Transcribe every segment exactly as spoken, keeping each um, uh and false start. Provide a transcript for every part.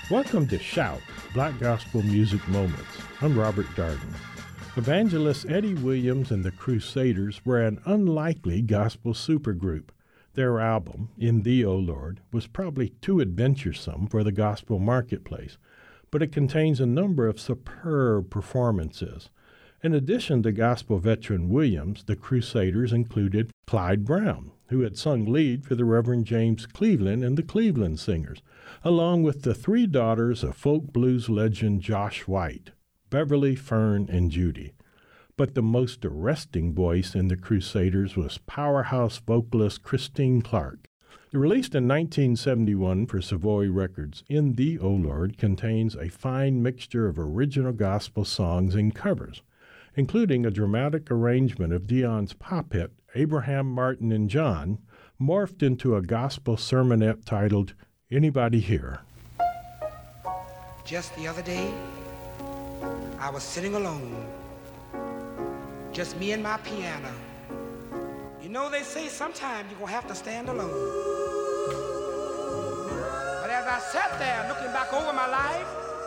Welcome to Shout, Black Gospel Music Moments. I'm Robert Darden. Evangelist Eddie Williams and the Crusaders were an unlikely gospel supergroup. Their album, In Thee, O Lord, was probably too adventuresome for the gospel marketplace, but it contains a number of superb performances. In addition to gospel veteran Williams, the Crusaders included Clyde Brown, who had sung lead for the Reverend James Cleveland and the Cleveland Singers, along with the three daughters of folk blues legend Josh White, Beverly, Fern, and Judy. But the most arresting voice in the Crusaders was powerhouse vocalist Christine Clark. Released in nineteen seventy-one for Savoy Records, In Thee, O Lord contains a fine mixture of original gospel songs and covers, including a dramatic arrangement of Dion's pop hit, Abraham, Martin, and John, morphed into a gospel sermonette titled, Anybody Here? Just the other day, I was sitting alone, just me and my piano. You know, they say sometimes you're going to have to stand alone. But as I sat there looking back over my life,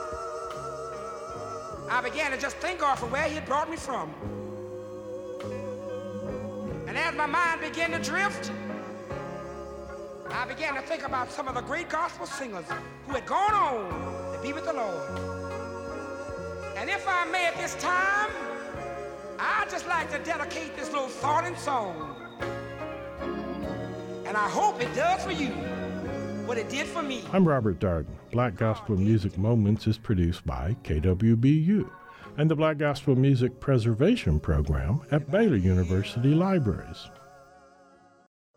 I began to just think off of where he had brought me from. And as my mind began to drift, I began to think about some of the great gospel singers who had gone on to be with the Lord. And if I may at this time, I'd just like to dedicate this little thought and song. And I hope it does for you what it did for me. I'm Robert Darden. Black Gospel Music Moments is produced by K W B U and the Black Gospel Music Preservation Program at Baylor University Libraries.